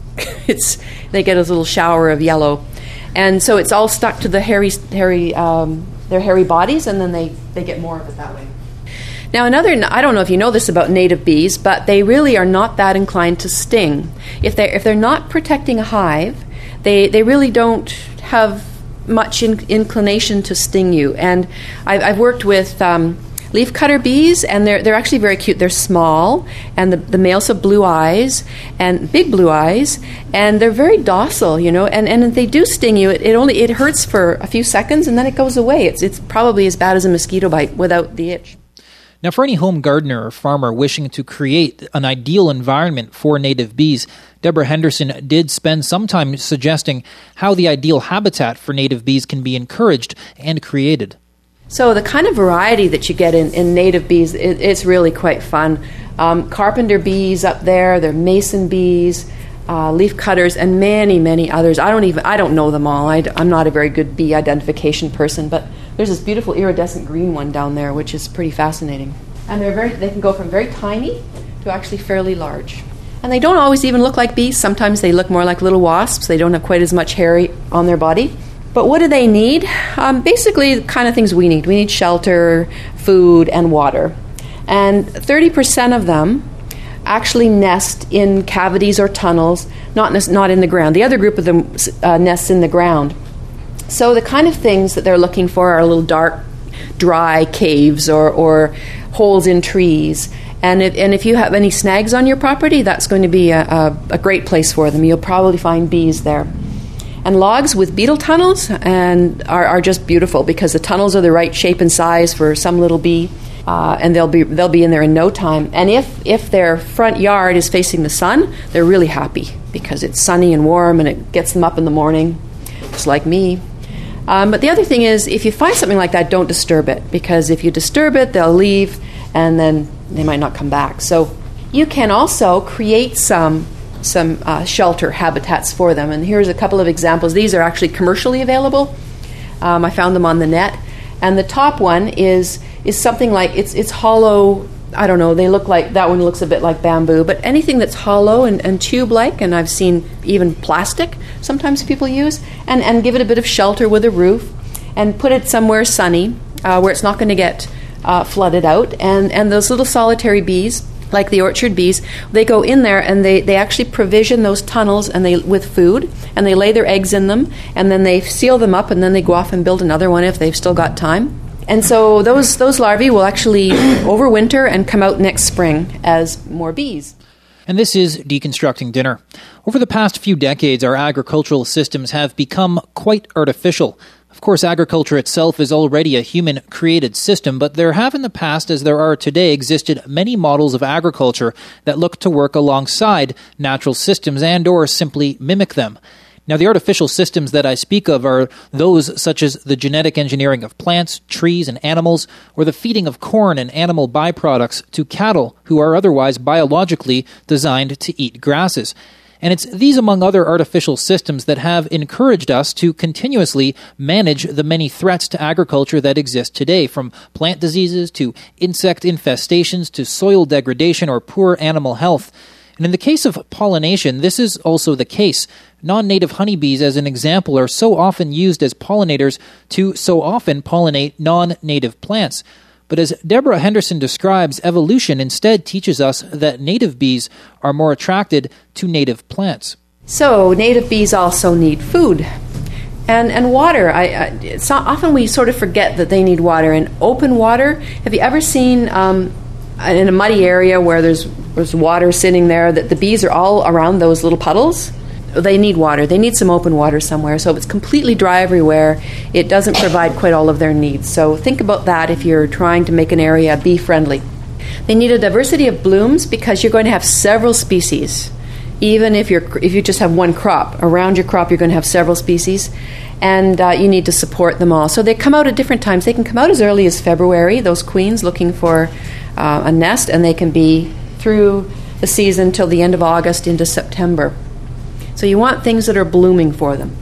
it's they get a little shower of yellow, and so it's all stuck to the hairy hairy um, their hairy bodies, and then they they get more of it that way. Now, another, I don't know if you know this about native bees, but they really are not that inclined to sting. If they're, if they're not protecting a hive, they, they really don't have much in, inclination to sting you. And I've, I've worked with um, leafcutter bees, and they're, they're actually very cute. They're small, and the, the males have blue eyes, and big blue eyes, and they're very docile, you know, and, and if they do sting you, it, it only it hurts for a few seconds, and then it goes away. It's, it's probably as bad as a mosquito bite without the itch. Now, for any home gardener or farmer wishing to create an ideal environment for native bees, Deborah Henderson did spend some time suggesting how the ideal habitat for native bees can be encouraged and created. So the kind of variety that you get in, in native bees, it, it's really quite fun. Um, carpenter bees up there, they're mason bees, uh, leaf cutters, and many, many others. I don't even I don't know them all. I, I'm not a very good bee identification person, but there's this beautiful iridescent green one down there, which is pretty fascinating. And they're very they can go from very tiny to actually fairly large. And they don't always even look like bees. Sometimes they look more like little wasps. They don't have quite as much hair on their body. But what do they need? Um, basically, the kind of things we need. We need shelter, food, and water. And thirty percent of them actually nest in cavities or tunnels, not ne- not in the ground. The other group of them uh, nests in the ground. So the kind of things that they're looking for are little dark, dry caves or, or holes in trees. And if, and if you have any snags on your property, that's going to be a, a, a great place for them. You'll probably find bees there. And logs with beetle tunnels and are, are just beautiful because the tunnels are the right shape and size for some little bee, uh, and they'll be they'll be in there in no time. And if if their front yard is facing the sun, they're really happy because it's sunny and warm and it gets them up in the morning, just like me. Um, but the other thing is, if you find something like that, don't disturb it, because if you disturb it, they'll leave and then they might not come back. So you can also create some some uh, shelter habitats for them. And here's a couple of examples. These are actually commercially available. Um, I found them on the net. And the top one is is something like, it's it's hollow, I don't know, they look like, that one looks a bit like bamboo, but anything that's hollow and, and tube-like, and I've seen even plastic sometimes people use, and, and give it a bit of shelter with a roof, and put it somewhere sunny uh, where it's not going to get uh, flooded out. And, and those little solitary bees, like the orchard bees, they go in there and they, they actually provision those tunnels and they with food, and they lay their eggs in them, and then they seal them up, and then they go off and build another one if they've still got time. And so those those larvae will actually overwinter and come out next spring as more bees. And this is Deconstructing Dinner. Over the past few decades, our agricultural systems have become quite artificial. Of course, agriculture itself is already a human-created system, but there have in the past, as there are today, existed many models of agriculture that look to work alongside natural systems and or simply mimic them. Now, the artificial systems that I speak of are those such as the genetic engineering of plants, trees, and animals, or the feeding of corn and animal byproducts to cattle who are otherwise biologically designed to eat grasses. And it's these, among other artificial systems, that have encouraged us to continuously manage the many threats to agriculture that exist today, from plant diseases to insect infestations to soil degradation or poor animal health. And in the case of pollination, this is also the case. Non-native honeybees, as an example, are so often used as pollinators to so often pollinate non-native plants. But as Deborah Henderson describes, evolution instead teaches us that native bees are more attracted to native plants. So native bees also need food. And and water. I, I it's not, often we sort of forget that they need water. And open water. Have you ever seen um, in a muddy area where there's there's water sitting there that the bees are all around those little puddles? They need water. They need some open water somewhere. So if it's completely dry everywhere, it doesn't provide quite all of their needs. So think about that if you're trying to make an area bee friendly. They need a diversity of blooms because you're going to have several species. Even if you're if you just have one crop, around your crop you're going to have several species, and uh, you need to support them all. So they come out at different times. They can come out as early as February, those queens looking for uh, a nest, and they can be through the season till the end of August into September. So you want things that are blooming for them.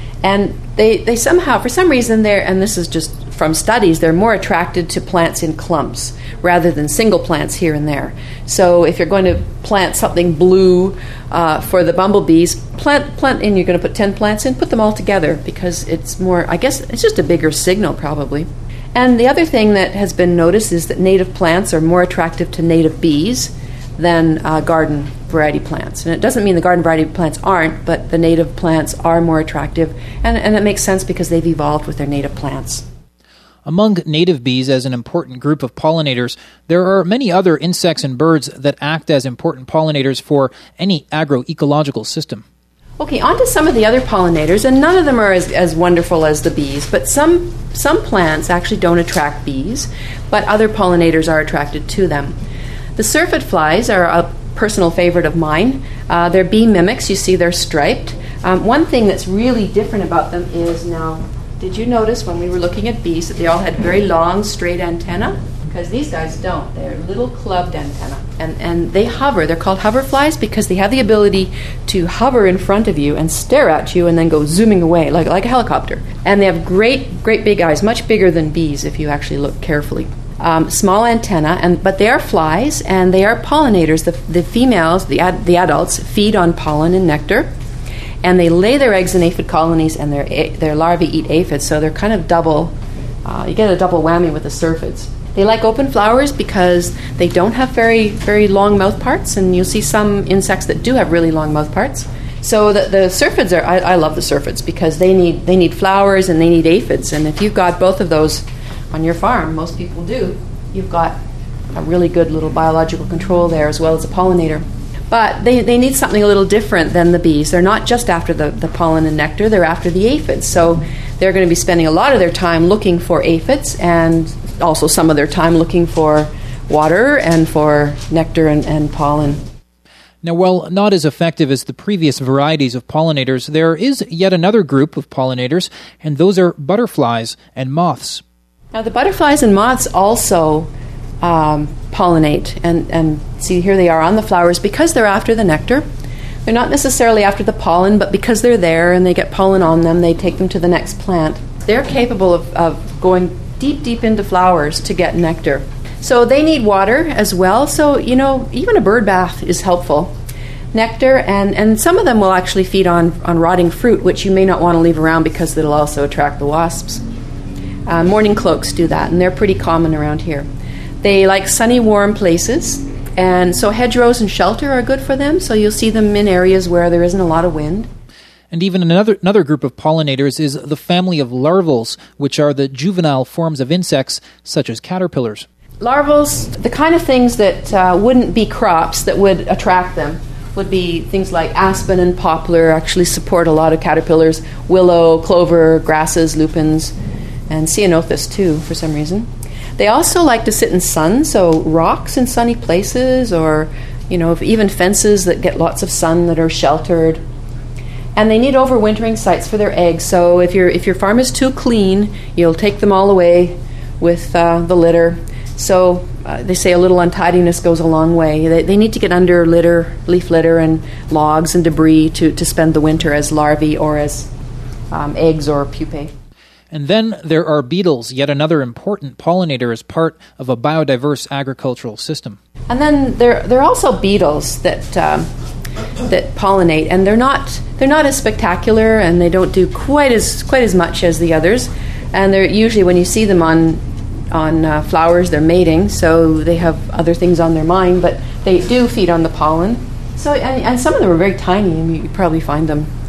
And they, they somehow, for some reason, they're, and this is just from studies, they're more attracted to plants in clumps rather than single plants here and there. So if you're going to plant something blue uh, for the bumblebees, plant, plant in, you're going to put ten plants in, put them all together because it's more, I guess, it's just a bigger signal probably. And the other thing that has been noticed is that native plants are more attractive to native bees than uh, garden variety plants. And it doesn't mean the garden variety plants aren't, but the native plants are more attractive, and, and it makes sense because they've evolved with their native plants. Among native bees as an important group of pollinators, there are many other insects and birds that act as important pollinators for any agroecological system. Okay, on to some of the other pollinators, and none of them are as, as wonderful as the bees, but some, some plants actually don't attract bees, but other pollinators are attracted to them. The syrphid flies are a personal favorite of mine. Uh, they're bee mimics. You see they're striped. Um, one thing that's really different about them is now, did you notice when we were looking at bees that they all had very long, straight antennae? Because these guys don't. They're little clubbed antennae. And, and they hover. They're called hover flies because they have the ability to hover in front of you and stare at you and then go zooming away like, like a helicopter. And they have great, great big eyes, much bigger than bees if you actually look carefully. Um, small antenna, and but they are flies and they are pollinators. The, the females, the ad, the adults, feed on pollen and nectar, and they lay their eggs in aphid colonies, and their their larvae eat aphids. So they're kind of double. Uh, you get a double whammy with the syrphids. They like open flowers because they don't have very very long mouth parts, and you'll see some insects that do have really long mouth parts. So the, the syrphids are. I, I love the syrphids because they need they need flowers and they need aphids, and if you've got both of those on your farm, most people do, you've got a really good little biological control there as well as a pollinator. But they, they need something a little different than the bees. They're not just after the, the pollen and nectar, they're after the aphids. So they're going to be spending a lot of their time looking for aphids and also some of their time looking for water and for nectar and, and pollen. Now, while not as effective as the previous varieties of pollinators, there is yet another group of pollinators, and those are butterflies and moths. Now, the butterflies and moths also um, pollinate, and, and see, here they are on the flowers because they're after the nectar. They're not necessarily after the pollen, but because they're there and they get pollen on them, they take them to the next plant. They're capable of, of going deep, deep into flowers to get nectar. So they need water as well. So, you know, even a bird bath is helpful. Nectar, and, and some of them will actually feed on, on rotting fruit, which you may not want to leave around because it'll also attract the wasps. Uh, morning cloaks do that, and they're pretty common around here. They like sunny, warm places, and so hedgerows and shelter are good for them, so you'll see them in areas where there isn't a lot of wind. And even another another group of pollinators is the family of larvals, which are the juvenile forms of insects, such as caterpillars. Larvals, the kind of things that uh, wouldn't be crops that would attract them, would be things like aspen and poplar actually support a lot of caterpillars, willow, clover, grasses, lupins, and ceanothus too, for some reason. They also like to sit in sun, so rocks in sunny places, or you know, even fences that get lots of sun that are sheltered. And they need overwintering sites for their eggs. So if your if your farm is too clean, you'll take them all away with uh, the litter. So uh, they say a little untidiness goes a long way. They, they need to get under litter, leaf litter, and logs and debris to, to spend the winter as larvae or as um, eggs or pupae. And then there are beetles, yet another important pollinator as part of a biodiverse agricultural system. And then there there are also beetles that um, that pollinate, and they're not they're not as spectacular, and they don't do quite as quite as much as the others. And they're usually, when you see them on on uh, flowers, they're mating, so they have other things on their mind, but they do feed on the pollen. So and, and some of them are very tiny, and you probably find them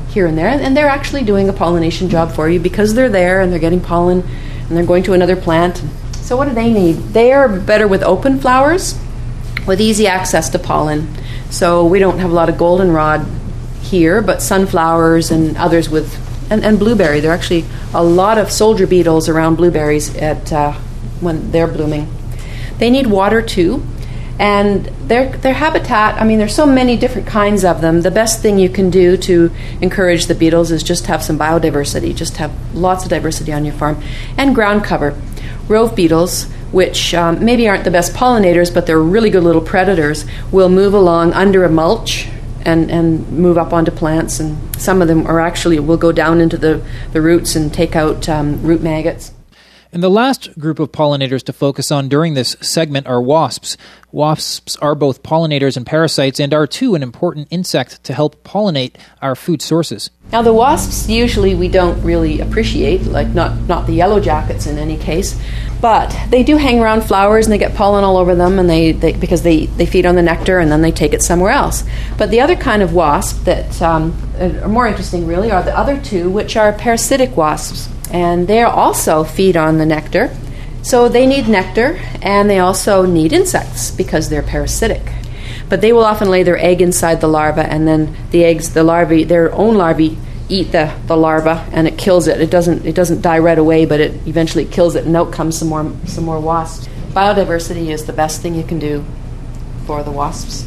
here and there, and they're actually doing a pollination job for you because they're there and they're getting pollen and they're going to another plant. So what do they need? They are better with open flowers with easy access to pollen. So we don't have a lot of goldenrod here, but sunflowers and others with, and, and blueberry. There are actually a lot of soldier beetles around blueberries at uh, when they're blooming. They need water too. And their their habitat, I mean, there's so many different kinds of them. The best thing you can do to encourage the beetles is just have some biodiversity, just have lots of diversity on your farm. And ground cover. Rove beetles, which um, maybe aren't the best pollinators, but they're really good little predators, will move along under a mulch and, and move up onto plants. And some of them are actually, will go down into the, the roots and take out um, root maggots. And the last group of pollinators to focus on during this segment are wasps. Wasps are both pollinators and parasites and are, too, an important insect to help pollinate our food sources. Now, the wasps usually we don't really appreciate, like not, not the yellow jackets in any case, but they do hang around flowers and they get pollen all over them and they, they because they, they feed on the nectar and then they take it somewhere else. But the other kind of wasp that um, are more interesting, really, are the other two, which are parasitic wasps. And they also feed on the nectar. So they need nectar, and they also need insects because they're parasitic. But they will often lay their egg inside the larva, and then the eggs, the larvae, their own larvae, eat the, the larva, and it kills it. It doesn't it doesn't die right away, but it eventually kills it, and out comes some more some more wasps. Biodiversity is the best thing you can do for the wasps.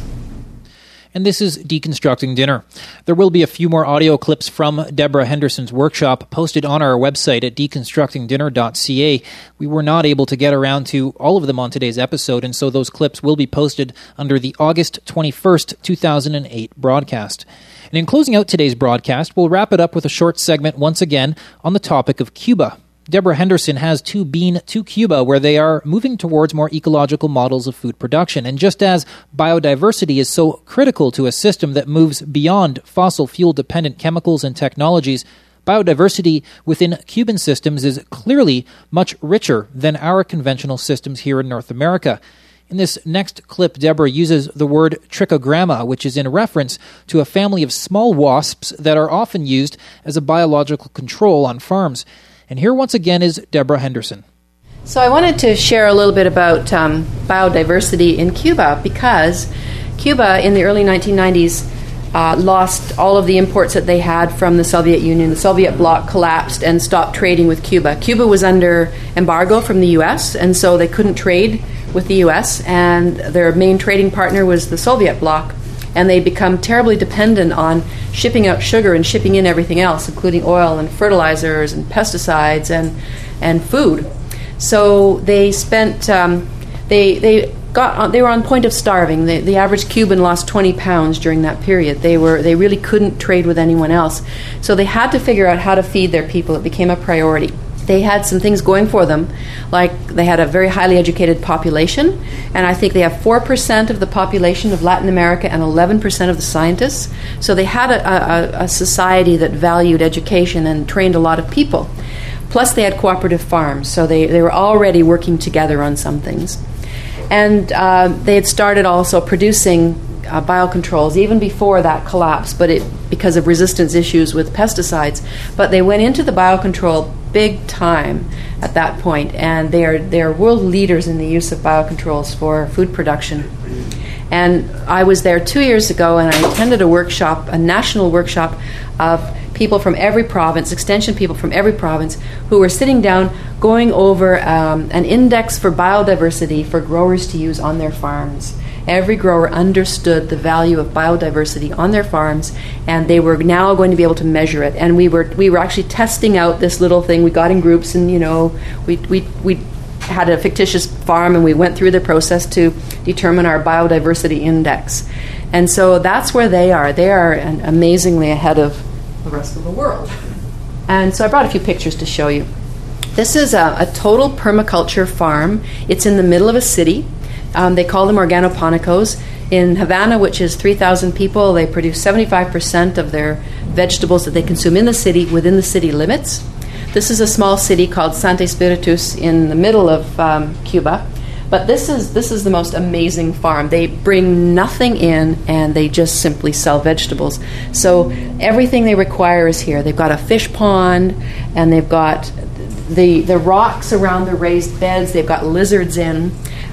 And this is Deconstructing Dinner. There will be a few more audio clips from Deborah Henderson's workshop posted on our website at deconstructing dinner dot c a. We were not able to get around to all of them on today's episode, and so those clips will be posted under the August twenty-first, two thousand eight broadcast. And in closing out today's broadcast, we'll wrap it up with a short segment once again on the topic of Cuba. Deborah Henderson has two been to Cuba, where they are moving towards more ecological models of food production. And just as biodiversity is so critical to a system that moves beyond fossil fuel-dependent chemicals and technologies, biodiversity within Cuban systems is clearly much richer than our conventional systems here in North America. In this next clip, Deborah uses the word trichogramma, which is in reference to a family of small wasps that are often used as a biological control on farms. And here once again is Deborah Henderson. So I wanted to share a little bit about um, biodiversity in Cuba because Cuba in the early nineteen nineties uh, lost all of the imports that they had from the Soviet Union. The Soviet bloc collapsed and stopped trading with Cuba. Cuba was under embargo from the U S, and so they couldn't trade with the U S, and their main trading partner was the Soviet bloc. And they become terribly dependent on shipping out sugar and shipping in everything else, including oil and fertilizers and pesticides and and food. So they spent um, they they got on, they were on point of starving. The, the average Cuban lost twenty pounds during that period. They were they really couldn't trade with anyone else. So they had to figure out how to feed their people. It became a priority. They had some things going for them, like they had a very highly educated population, and I think they have four percent of the population of Latin America and eleven percent of the scientists. So they had a, a, a society that valued education and trained a lot of people. Plus they had cooperative farms, so they, they were already working together on some things. And uh, they had started also producing uh, biocontrols even before that collapse, but it because of resistance issues with pesticides. But they went into the biocontrol big time at that point, and they are they are world leaders in the use of biocontrols for food production. And I was there two years ago, and I attended a workshop, a national workshop of people from every province, extension people from every province, who were sitting down going over um, an index for biodiversity for growers to use on their farms. Every grower understood the value of biodiversity on their farms, and they were now going to be able to measure it. And we were we were actually testing out this little thing. We got in groups, and you know, we we we had a fictitious farm, and we went through the process to determine our biodiversity index. And so that's where they are. They are an amazingly ahead of the rest of the world. And so I brought a few pictures to show you. This is a, a total permaculture farm. It's in the middle of a city. Um, they call them organoponicos. In Havana, which is three thousand people, they produce seventy-five percent of their vegetables that they consume in the city within the city limits. This is a small city called Santo Espiritus in the middle of um, Cuba. But this is this is the most amazing farm. They bring nothing in, and they just simply sell vegetables. So everything they require is here. They've got a fish pond, and they've got the the rocks around the raised beds. They've got lizards in,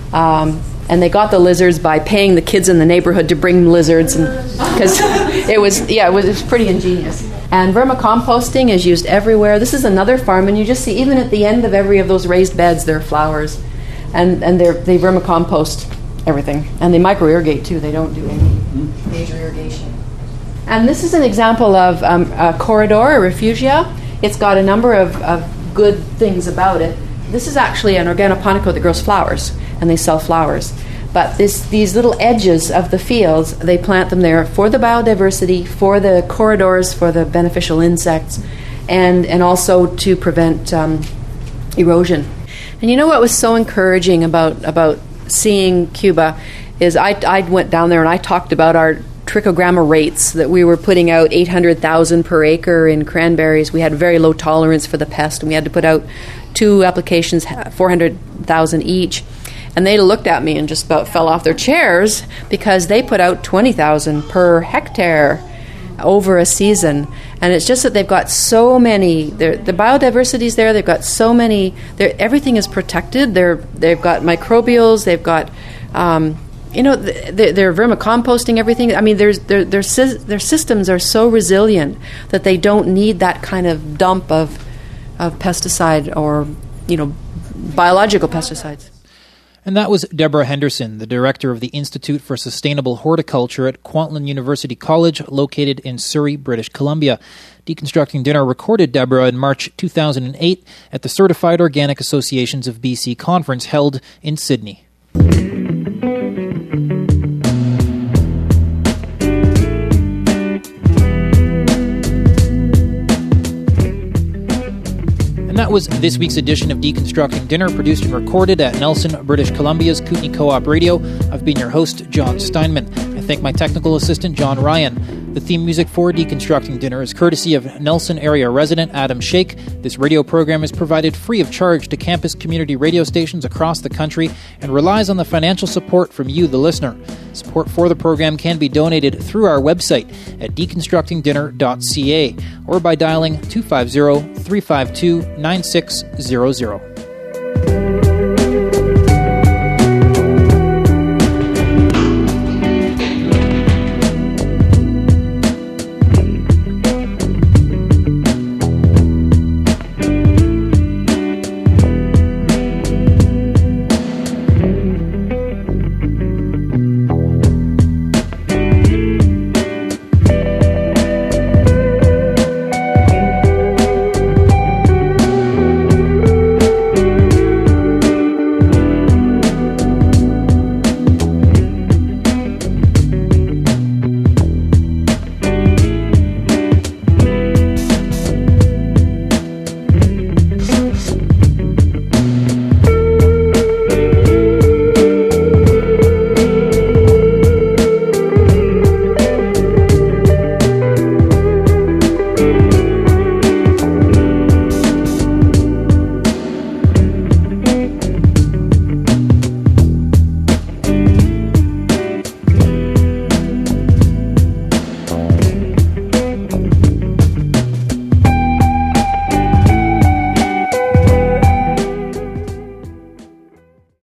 um, and they got the lizards by paying the kids in the neighborhood to bring lizards, because it was yeah it was, it was pretty ingenious. And vermicomposting is used everywhere. This is another farm, and you just see even at the end of every of those raised beds there are flowers. And and they they vermicompost everything, and they micro-irrigate too. They don't do any major irrigation. And this is an example of um, a corridor, a refugia. It's got a number of, of good things about it. This is actually an organoponico that grows flowers, and they sell flowers. But this these little edges of the fields, they plant them there for the biodiversity, for the corridors, for the beneficial insects, and and also to prevent um, erosion. And you know what was so encouraging about, about seeing Cuba is I, I went down there and I talked about our trichogramma rates, that we were putting out eight hundred thousand per acre in cranberries. We had very low tolerance for the pest, and we had to put out two applications, four hundred thousand each. And they looked at me and just about fell off their chairs, because they put out twenty thousand per hectare over a season. And it's just that they've got so many, the biodiversity's there, they've got so many, everything is protected. They're, they've got microbials, they've got, um, you know, they're, they're vermicomposting everything. I mean, there's, their, their, their systems are so resilient that they don't need that kind of dump of, of pesticide or, you know, biological pesticides. And that was Deborah Henderson, the director of the Institute for Sustainable Horticulture at Kwantlen University College, located in Surrey, British Columbia. Deconstructing Dinner recorded Deborah in March two thousand eight at the Certified Organic Associations of B C conference held in Sydney. And that was this week's edition of Deconstructing Dinner, produced and recorded at Nelson, British Columbia's Kootenai Co-op Radio. I've been your host, John Steinman. I thank my technical assistant, John Ryan. The theme music for Deconstructing Dinner is courtesy of Nelson area resident Adam Shake. This radio program is provided free of charge to campus community radio stations across the country and relies on the financial support from you, the listener. Support for the program can be donated through our website at deconstructing dinner dot c a or by dialing two five zero, three five two, nine six zero zero.